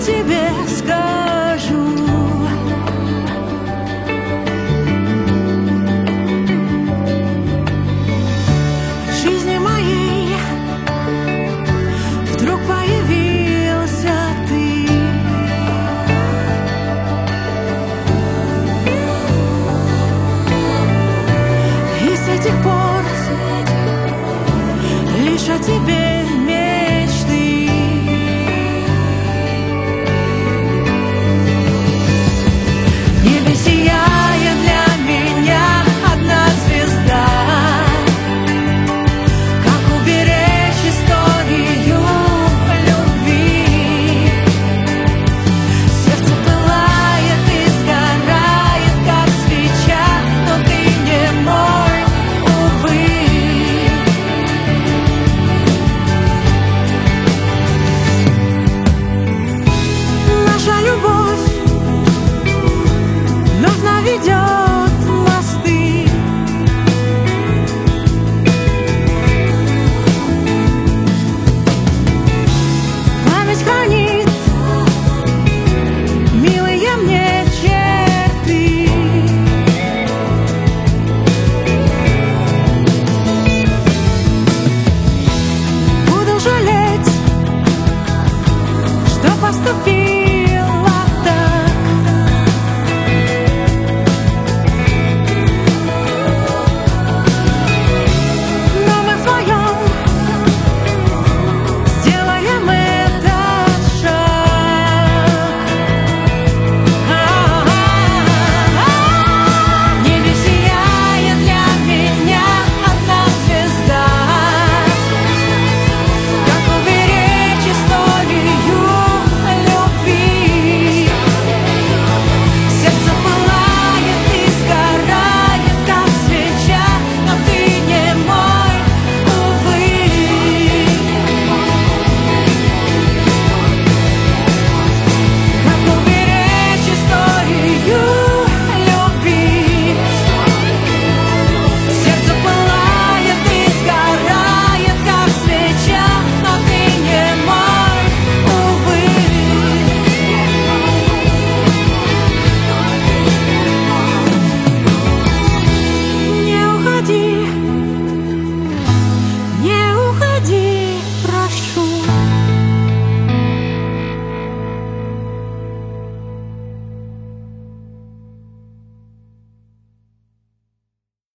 тебе скажу. В жизни моей вдруг появился ты. И с этих пор лишь о тебе мечты. В небе сияет для меня одна звезда. Как уберечь историю любви? Сердце пылает и сгорает, как свеча, но ты не мой, увы. Наша любовь вновь наведет мосты. Память хранит милые мне черты. Буду жалеть, что поступил